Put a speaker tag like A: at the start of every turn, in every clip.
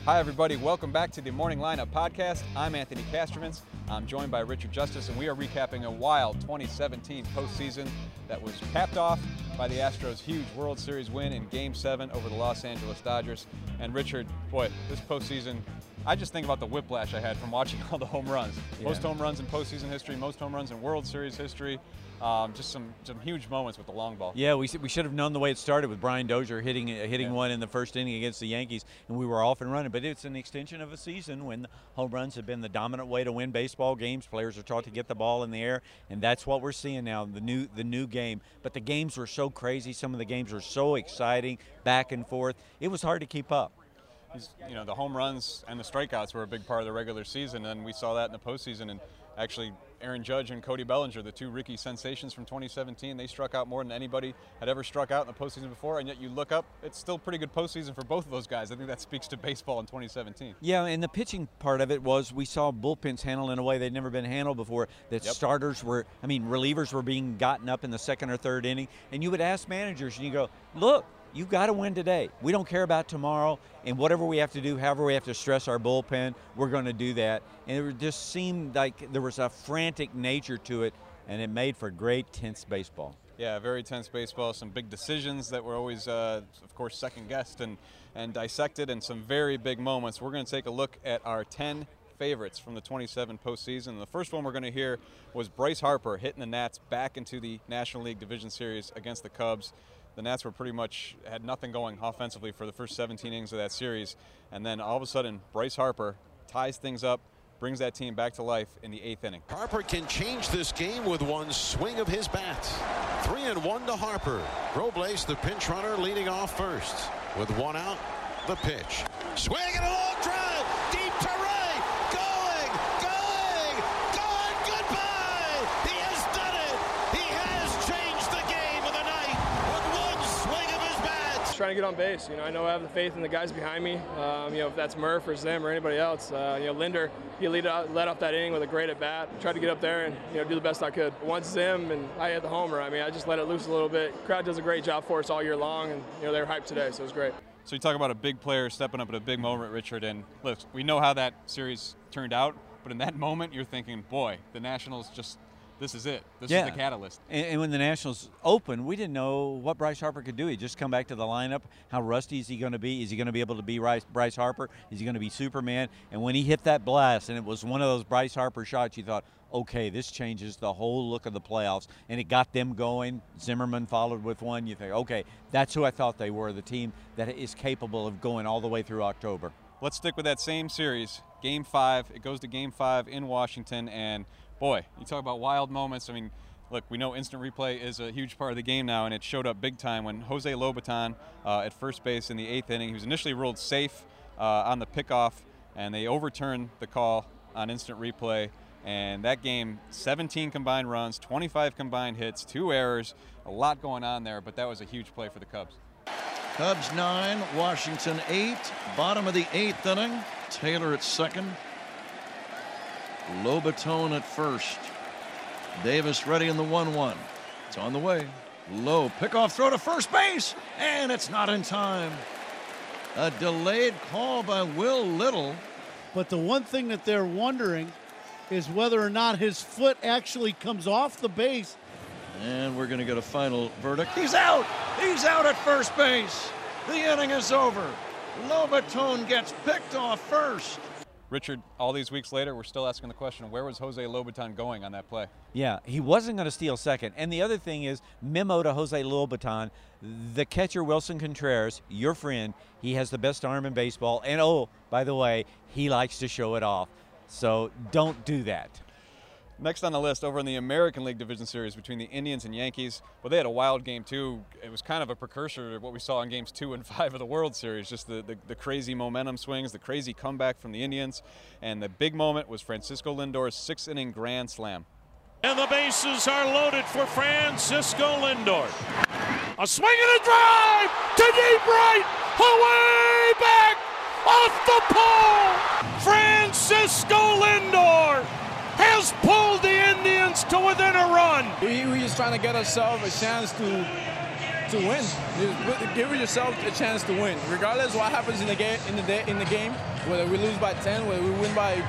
A: Hi, everybody. Welcome back to the Morning Lineup Podcast. I'm Anthony Castromans. I'm joined by Richard Justice, and we are recapping a wild 2017 postseason that was capped off by the Astros' huge World Series win in Game 7 over the Los Angeles Dodgers. And Richard, boy, this postseason, I just think about the whiplash I had from watching all the home runs. Yeah. Most home runs in postseason history, most home runs in World Series history. Just some huge moments with the long ball.
B: Yeah, we should have known the way it started with Brian Dozier hitting one in the first inning against the Yankees, and we were off and running. But it's an extension of a season when home runs have been the dominant way to win baseball games. Players are taught to get the ball in the air, and that's what we're seeing now, the new game. But the games were so crazy. Some of the games were so exciting, back and forth. It was hard to keep up.
A: The home runs and the strikeouts were a big part of the regular season, and we saw that in the postseason. And actually, Aaron Judge and Cody Bellinger, the two rookie sensations from 2017, they struck out more than anybody had ever struck out in the postseason before, and yet you look up, it's still a pretty good postseason for both of those guys. I think that speaks to baseball in 2017.
B: Yeah, and the pitching part of it was we saw bullpens handled in a way they'd never been handled before, that relievers were being gotten up in the second or third inning, and you would ask managers, and you go, look, you've got to win today. We don't care about tomorrow, and whatever we have to do, however we have to stress our bullpen, we're going to do that. And it just seemed like there was a frantic nature to it, and it made for great, tense baseball.
A: Yeah, very tense baseball. Some big decisions that were always, of course, second-guessed and dissected, and some very big moments. We're going to take a look at our 10 favorites from the 27 postseason. The first one we're going to hear was Bryce Harper hitting the Nats back into the National League Division Series against the Cubs. The Nats were pretty much had nothing going offensively for the first 17 innings of that series, and then all of a sudden Bryce Harper ties things up, brings that team back to life in the 8th inning.
C: Harper can change this game with one swing of his bat. 3-1 to Harper. Robles, the pinch runner, leading off first. With one out, the pitch. Swing and a long drive, deep to right, going, goodbye! He has done it! He has changed the game of the night with one swing of his bat.
D: Trying to get on base. I know I have the faith in the guys behind me. If that's Murph or Zim or anybody else. Linder, he led off that inning with a great at bat. Tried to get up there and do the best I could. Once Zim and I had the homer, I just let it loose a little bit. Crowd does a great job for us all year long, and they were hyped today, so it was great.
A: So you talk about a big player stepping up at a big moment, Richard, and look, we know how that series turned out, but in that moment you're thinking, boy, the Nationals this is it. This is the catalyst.
B: And when the Nationals opened, we didn't know what Bryce Harper could do. He'd just come back to the lineup. How rusty is he going to be? Is he going to be able to be Bryce Harper? Is he going to be Superman? And when he hit that blast, and it was one of those Bryce Harper shots, you thought, okay, this changes the whole look of the playoffs. And it got them going. Zimmerman followed with one. You think, okay, that's who I thought they were, the team that is capable of going all the way through October.
A: Let's stick with that same series. Game 5. It goes to Game 5 in Washington, and boy, you talk about wild moments. Look, we know instant replay is a huge part of the game now, and it showed up big time when Jose Lobaton at first base in the 8th inning. He was initially ruled safe on the pickoff, and they overturned the call on instant replay. And that game, 17 combined runs, 25 combined hits, 2 errors, a lot going on there, but that was a huge play for the Cubs.
E: Cubs 9, Washington 8, bottom of the 8th inning. Taylor at second. Lobaton at first. Davis ready in the 1-1. It's on the way. Low pickoff throw to first base, and it's not in time. A delayed call by Will Little.
F: But the one thing that they're wondering is whether or not his foot actually comes off the base.
E: And we're going to get a final verdict. He's out! He's out at first base. The inning is over. Lobaton gets picked off first.
A: Richard, all these weeks later, we're still asking the question, where was Jose Lobaton going on that play?
B: Yeah, he wasn't going to steal second. And the other thing is, memo to Jose Lobaton, the catcher Wilson Contreras, your friend, he has the best arm in baseball. And oh, by the way, he likes to show it off. So don't do that.
A: Next on the list, over in the American League Division Series between the Indians and Yankees, well, they had a wild game too. It was kind of a precursor to what we saw in games 2 and 5 of the World Series, just the crazy momentum swings, the crazy comeback from the Indians, and the big moment was Francisco Lindor's 6th-inning grand slam.
G: And the bases are loaded for Francisco Lindor. A swing and a drive to deep right, away back, off the pole. Francisco Lindor has pulled the Indians to within a run.
H: We just trying to get ourselves a chance to to win. Give yourself a chance to win, regardless of what happens in the game. Whether we lose by 10, whether we win by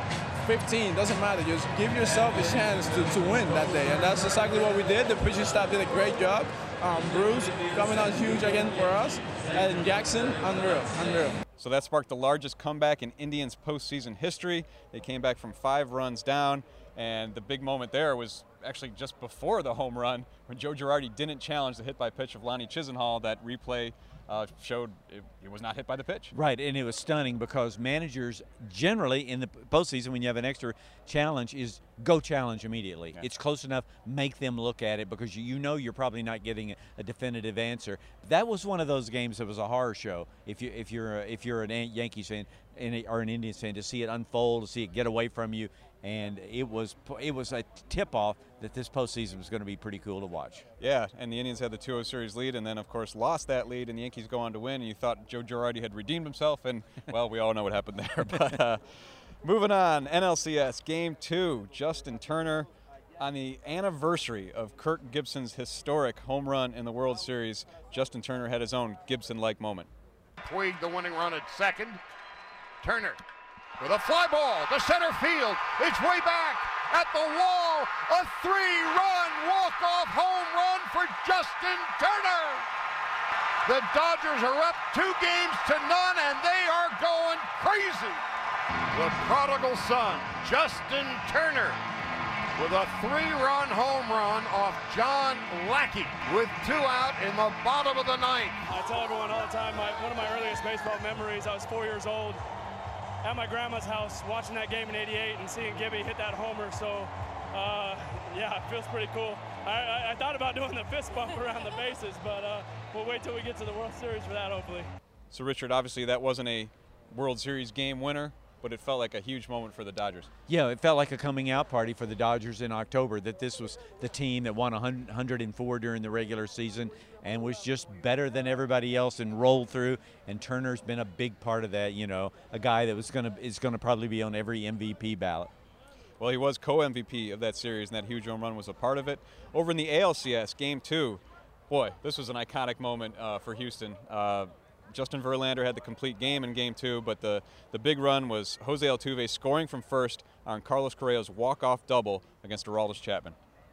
H: 15, doesn't matter. Just give yourself a chance to win that day, and that's exactly what we did. The pitching staff did a great job. Bruce coming out huge again for us, and Jackson, unreal.
A: So that sparked the largest comeback in Indians postseason history. They came back from 5 runs down, and the big moment there was actually just before the home run when Joe Girardi didn't challenge the hit by pitch of Lonnie Chisenhall. That replay showed it was not hit by the pitch.
B: Right, and it was stunning because managers generally in the postseason, when you have an extra challenge, is go challenge immediately. Yeah. It's close enough, make them look at it because you know you're probably not getting a definitive answer. That was one of those games that was a horror show. If you're an Yankees fan or an Indians fan, to see it unfold, to see it get away from you. And it was a tip-off that this postseason was going to be pretty cool to watch.
A: Yeah, and the Indians had the 2-0 series lead and then, of course, lost that lead, and the Yankees go on to win, and you thought Joe Girardi had redeemed himself, and, well, we all know what happened there. But moving on, NLCS Game 2, Justin Turner. On the anniversary of Kirk Gibson's historic home run in the World Series, Justin Turner had his own Gibson-like moment.
I: Puig the winning run at second. Turner with a fly ball to center field. It's way back at the wall. A 3-run walk-off home run for Justin Turner. The Dodgers are up 2 games to none, and they are going crazy. The prodigal son, Justin Turner, with a 3-run home run off John Lackey with 2 out in the bottom of the 9th.
D: I tell everyone all the time, one of my earliest baseball memories, I was 4 years old at my grandma's house watching that game in '88 and seeing Gibby hit that homer. So, yeah, it feels pretty cool. I thought about doing the fist bump around the bases, but we'll wait till we get to the World Series for that, hopefully.
A: So, Richard, obviously that wasn't a World Series game winner, but it felt like a huge moment for the Dodgers.
B: Yeah, it felt like a coming out party for the Dodgers in October, that this was the team that won 104 during the regular season and was just better than everybody else and rolled through. And Turner's been a big part of that, you know, a guy that is going to probably be on every MVP ballot.
A: Well, he was co-MVP of that series, and that huge home run was a part of it. Over in the ALCS, Game 2, boy, this was an iconic moment for Houston. Justin Verlander had the complete game in Game 2, but the big run was Jose Altuve scoring from first on Carlos Correa's walk-off double against Aroldis Chapman.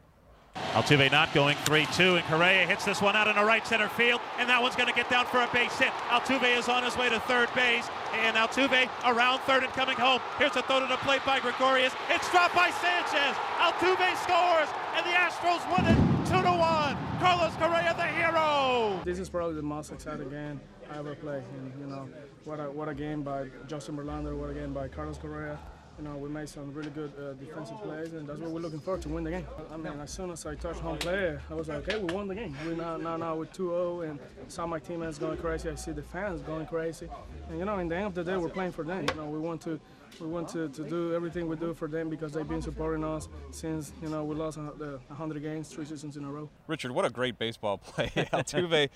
G: Altuve not going 3-2, and Correa hits this one out in the right center field, and that one's going to get down for a base hit. Altuve is on his way to third base, and Altuve around third and coming home. Here's a throw to the plate by Gregorius. It's dropped by Sanchez. Altuve scores, and the Astros win it 2-1. Carlos Correa, the hero.
D: This is probably the most exciting game I ever played. And, you know, what a game by Justin Verlander, what a game by Carlos Correa. You know, we made some really good defensive plays, and that's what we're looking for, to win the game. I mean, as soon as I touched home plate, I was like, okay, we won the game. We're now with 2-0, and saw my teammates going crazy. I see the fans going crazy. And, you know, in the end of the day, we're playing for them. You know, we want to do everything we do for them because they've been supporting us since, you know, we lost 100 games 3 seasons in a row.
A: Richard, what a great baseball play. Altuve,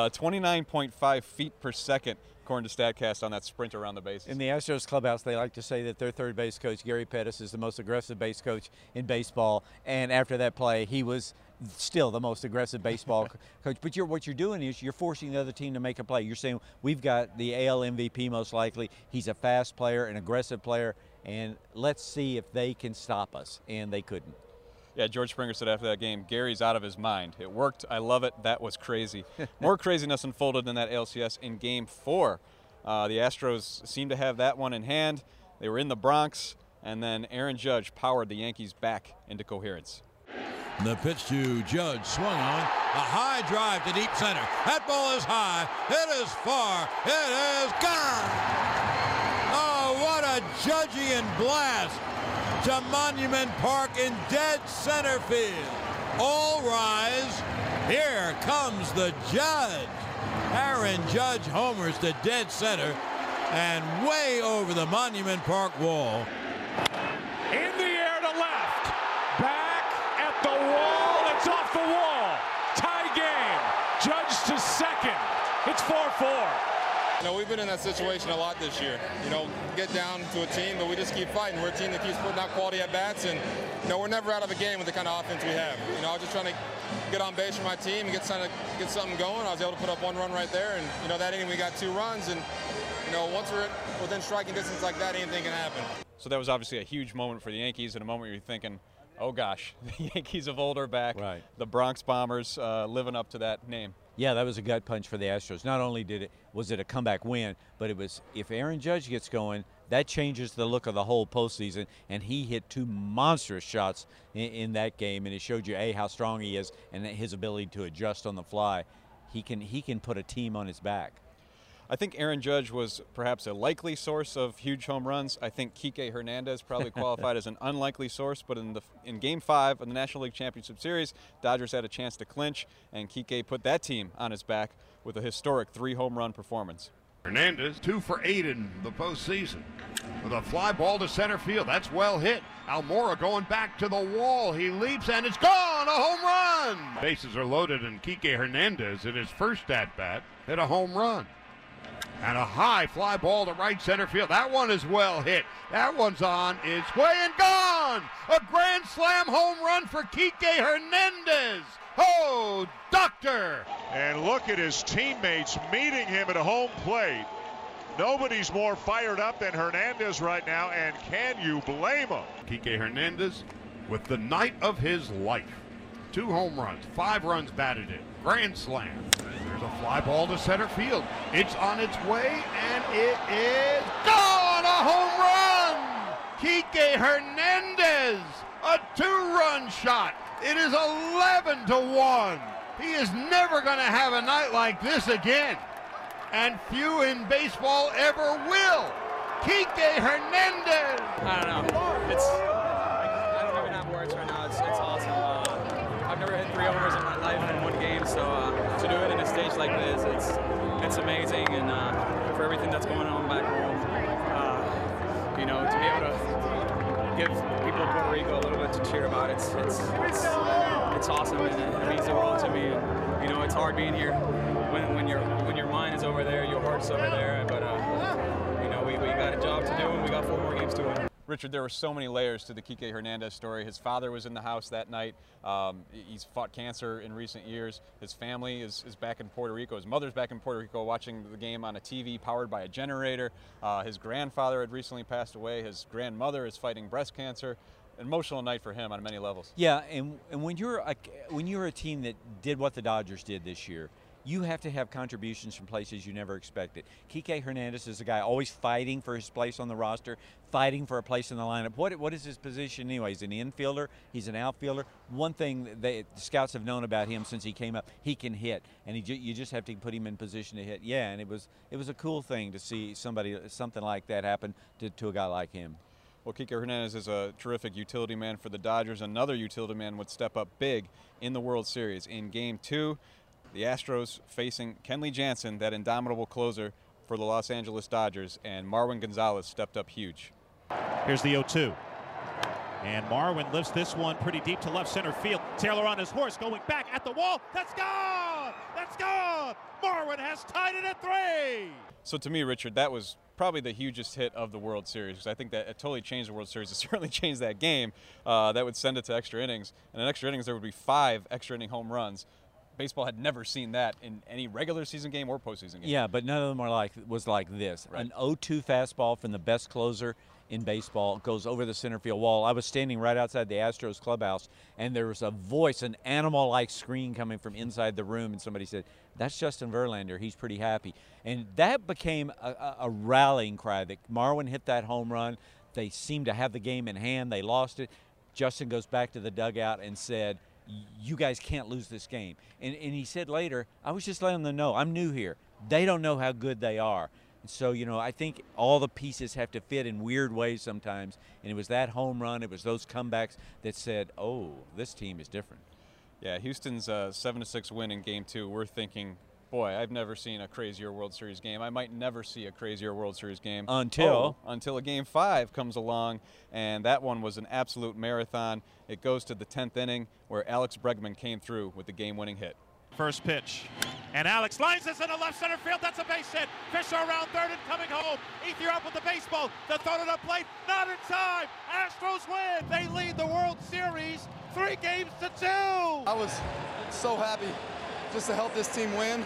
A: 29.5 feet per second, according to StatCast, on that sprint around the bases.
B: In the Astros clubhouse, they like to say that their third base coach, Gary Pettis, is the most aggressive base coach in baseball. And after that play, he was still the most aggressive baseball coach. But what you're doing is you're forcing the other team to make a play. You're saying, we've got the AL MVP most likely. He's a fast player, an aggressive player, and let's see if they can stop us. And they couldn't.
A: Yeah, George Springer said after that game, Gary's out of his mind. It worked. I love it. That was crazy. More craziness unfolded in that ALCS in Game 4. The Astros seemed to have that one in hand. They were in the Bronx, and then Aaron Judge powered the Yankees back into coherence.
E: The pitch to Judge, swung on, a high drive to deep center. That ball is high, it is far, it is gone! Oh, what a Judgian blast to Monument Park in dead center field. All rise, here comes the Judge. Aaron Judge homers to dead center and way over the Monument Park wall.
G: In the air to left. Back at the wall. It's off the wall. Tie game. Judge to second. It's 4-4.
J: we've been in that situation a lot this year. Get down to a team, but we just keep fighting. We're a team that keeps putting out quality at bats, and we're never out of a game with the kind of offense we have. I was just trying to get on base for my team and get something going. I was able to put up 1 run right there, and that inning we got 2 runs, and once we're within striking distance like that, anything can happen.
A: So that was obviously a huge moment for the Yankees, and a moment where you're thinking, oh gosh, the Yankees of old are back.
B: Right.
A: The Bronx Bombers living up to that name.
B: Yeah, that was a gut punch for the Astros. Not only was it a comeback win, but it was, if Aaron Judge gets going, that changes the look of the whole postseason. And he hit 2 monstrous shots in that game, and it showed you how strong he is and his ability to adjust on the fly. He can put a team on his back.
A: I think Aaron Judge was perhaps a likely source of huge home runs. I think Kike Hernandez probably qualified as an unlikely source, but in Game 5 of the National League Championship Series, Dodgers had a chance to clinch, and Kike put that team on his back with a historic 3 home run performance.
I: Hernandez 2 for 8 in the postseason with a fly ball to center field. That's well hit. Almora going back to the wall. He leaps and it's gone. A home run. Bases are loaded, and Kike Hernandez in his first at bat hit a home run. And a high fly ball to right center field. That one is well hit. That one's on its way and gone. A grand slam home run for Kike Hernandez. Oh, doctor.
G: And look at his teammates meeting him at home plate. Nobody's more fired up than Hernandez right now, and can you blame him?
I: Kike Hernandez with the night of his life. 2 home runs, 5 runs batted in. Grand slam. There's a fly ball to center field. It's on its way, and it is gone! A home run! Kike Hernandez, a 2-run shot. It is 11-1. He is never going to have a night like this again, and few in baseball ever will. Kike Hernandez.
K: I don't know. I don't even have words right now. It's awesome. I've never hit 3 homers in my life in 1 game, so to do it in a stage like this, it's amazing. And for everything that's going on back home, to be able to give people in Puerto Rico a little bit to cheer about, it's awesome, and it means the world to me. And, it's hard being here when your mind is over there, your heart's over there. But we got a job to do, and we got 4 more games to win.
A: Richard, there were so many layers to the Kike Hernandez story. His father was in the house that night. He's fought cancer in recent years. His family is back in Puerto Rico. His mother's back in Puerto Rico watching the game on a TV powered by a generator. His grandfather had recently passed away. His grandmother is fighting breast cancer. Emotional night for him on many levels.
B: Yeah, and when you're a team that did what the Dodgers did this year, you have to have contributions from places you never expected. Kike Hernandez is a guy always fighting for his place on the roster, fighting for a place in the lineup. What is his position anyway? He's an infielder. He's an outfielder. One thing the scouts have known about him since he came up, he can hit, and you just have to put him in position to hit. Yeah, and it was a cool thing to see something like that happen to a guy like him.
A: Well, Kike Hernandez is a terrific utility man for the Dodgers. Another utility man would step up big in the World Series. In Game 2, the Astros facing Kenley Jansen, that indomitable closer for the Los Angeles Dodgers, and Marwin Gonzalez stepped up huge.
G: Here's the 0-2. And Marwin lifts this one pretty deep to left center field. Taylor on his horse going back at the wall. That's gone! That's gone! Marwin has tied it at 3!
A: So to me, Richard, that was probably the hugest hit of the World Series, because I think that it totally changed the World Series. It certainly changed that game. That would send it to extra innings. And in extra innings, there would be 5 extra inning home runs. Baseball had never seen that in any regular season game or postseason game.
B: Yeah, but none of them was like this. Right. An 0-2 fastball from the best closer in baseball goes over the center field wall. I was standing right outside the Astros clubhouse, and there was a voice, an animal-like scream coming from inside the room, and somebody said, "That's Justin Verlander. He's pretty happy." And that became a rallying cry. That Marwin hit that home run. They seemed to have the game in hand. They lost it. Justin goes back to the dugout and said, "You guys can't lose this game." And he said later, "I was just letting them know, I'm new here. They don't know how good they are." And so, I think all the pieces have to fit in weird ways sometimes. And it was that home run, it was those comebacks that said, oh, this team is different.
A: Yeah, Houston's 7-6 win in Game 2. We're thinking, boy, I've never seen a crazier World Series game. I might never see a crazier World Series game.
B: Until
A: a Game 5 comes along, and that one was an absolute marathon. It goes to the 10th inning, where Alex Bregman came through with the game-winning hit.
G: First pitch. And Alex lines this into left center field. That's a base hit. Fisher around third and coming home. Ethier up with the baseball. The throw to the plate. Not in time. Astros win. They lead the World Series 3-2.
L: I was so happy just to help this team win.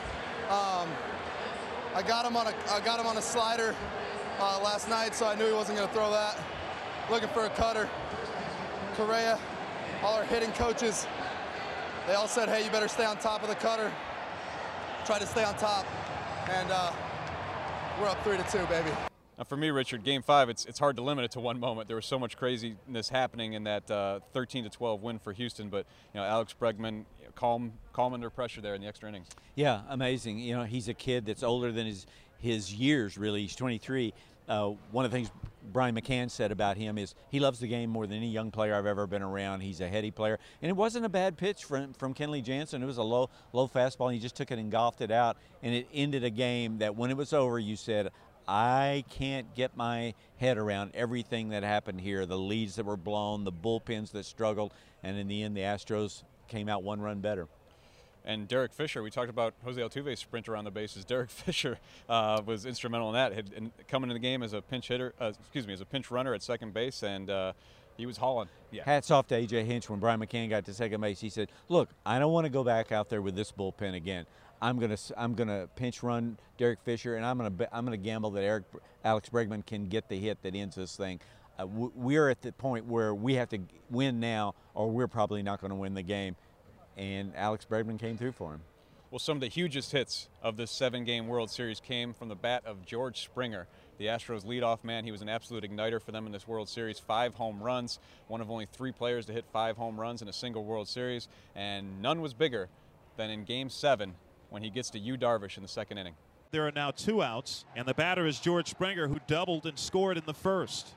L: I got him on a slider last night, so I knew he wasn't going to throw that. Looking for a cutter. Correa, all our hitting coaches, they all said, hey, you better stay on top of the cutter. Try to stay on top, and we're up 3-2, baby.
A: Now for me, Richard, Game 5, it's hard to limit it to one moment. There was so much craziness happening in that 13-12 win for Houston, but Alex Bregman, calm under pressure there in the extra innings.
B: Yeah, amazing. He's a kid that's older than his years, really. He's 23. One of the things Brian McCann said about him is he loves the game more than any young player I've ever been around. He's a heady player. And it wasn't a bad pitch from Kenley Jansen. It was a low fastball, and he just took it and golfed it out. And it ended a game that when it was over, you said, I can't get my head around everything that happened here, the leads that were blown, the bullpens that struggled, and in the end, the Astros came out one run better.
A: And Derek Fisher, we talked about Jose Altuve's sprint around the bases. Derek Fisher was instrumental in that. Coming in the game as a pinch hitter, as a pinch runner at second base, and he was hauling. Yeah.
B: Hats off to A.J. Hinch when Brian McCann got to second base. He said, "Look, I don't want to go back out there with this bullpen again. I'm gonna pinch run Derek Fisher, and I'm gonna gamble that Alex Bregman can get the hit that ends this thing." We're at the point where we have to win now, or we're probably not going to win the game. And Alex Bregman came through for him.
A: Well, some of the hugest hits of this 7-game World Series came from the bat of George Springer, the Astros leadoff man. He was an absolute igniter for them in this World Series. 5 home runs, one of only 3 players to hit 5 home runs in a single World Series, and none was bigger than in Game 7 when he gets to Yu Darvish in the second inning.
G: There are now 2 outs, and the batter is George Springer, who doubled and scored in the first.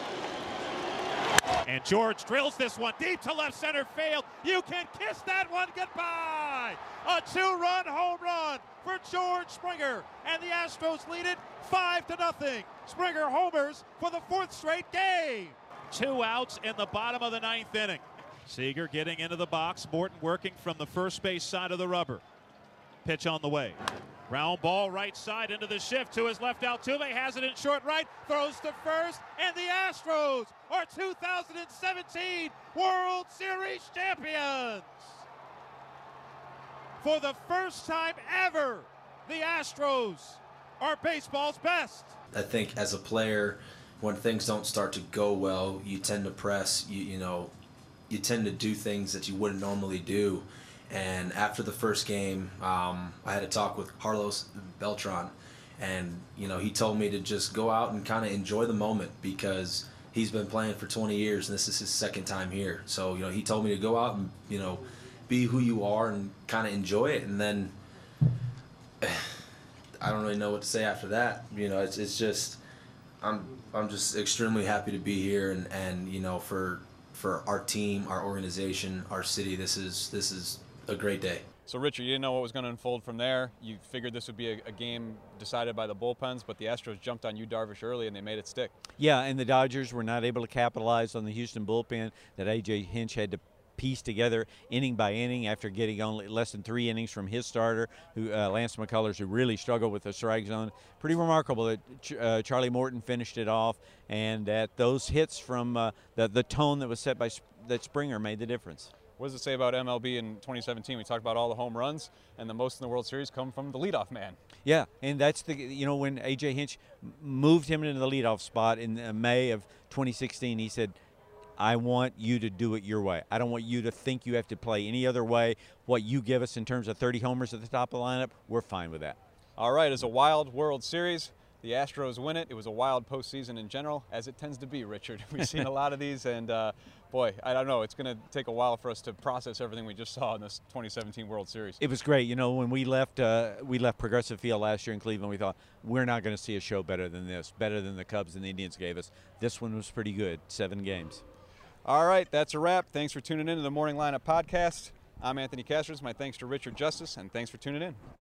G: And George drills this one deep to left center field. You can kiss that one goodbye. A 2-run home run for George Springer. And the Astros lead it 5-0. Springer homers for the 4th straight game. 2 outs in the bottom of the 9th inning. Seager getting into the box. Morton working from the first base side of the rubber. Pitch on the way. Ground ball right side into the shift to his left. Altuve has it in short right, throws to first, and the Astros are 2017 World Series champions. For the first time ever, the Astros are baseball's best.
M: I think as a player, when things don't start to go well, you tend to press, you tend to do things that you wouldn't normally do. And after the first game, I had a talk with Carlos Beltran, and he told me to just go out and kind of enjoy the moment because he's been playing for 20 years and this is his 2nd time here. So he told me to go out and be who you are and kind of enjoy it. And then I don't really know what to say after that. It's just I'm just extremely happy to be here and for our team, our organization, our city. This is a great day.
A: So, Richard, you didn't know what was going to unfold from there. You figured this would be a game decided by the bullpens, but the Astros jumped on Yu Darvish early and they made it stick.
B: Yeah, and the Dodgers were not able to capitalize on the Houston bullpen that A.J. Hinch had to piece together inning by inning after getting only less than 3 innings from his starter, Lance McCullers, who really struggled with the strike zone. Pretty remarkable that Charlie Morton finished it off, and that those hits from the tone that was set by that Springer made the difference.
A: What does it say about MLB in 2017? We talked about all the home runs, and the most in the World Series come from the leadoff man.
B: Yeah, and that's when A.J. Hinch moved him into the leadoff spot in May of 2016, he said, I want you to do it your way. I don't want you to think you have to play any other way. What you give us in terms of 30 homers at the top of the lineup, we're fine with that.
A: All right, it's a wild World Series. The Astros win it. It was a wild postseason in general, as it tends to be, Richard. We've seen a lot of these, and boy, I don't know. It's going to take a while for us to process everything we just saw in this 2017 World Series.
B: It was great. When we left Progressive Field last year in Cleveland, we thought, we're not going to see a show better than this, better than the Cubs and the Indians gave us. This one was pretty good, 7 games.
A: All right, that's a wrap. Thanks for tuning in to the Morning Lineup Podcast. I'm Anthony Castros. My thanks to Richard Justice, and thanks for tuning in.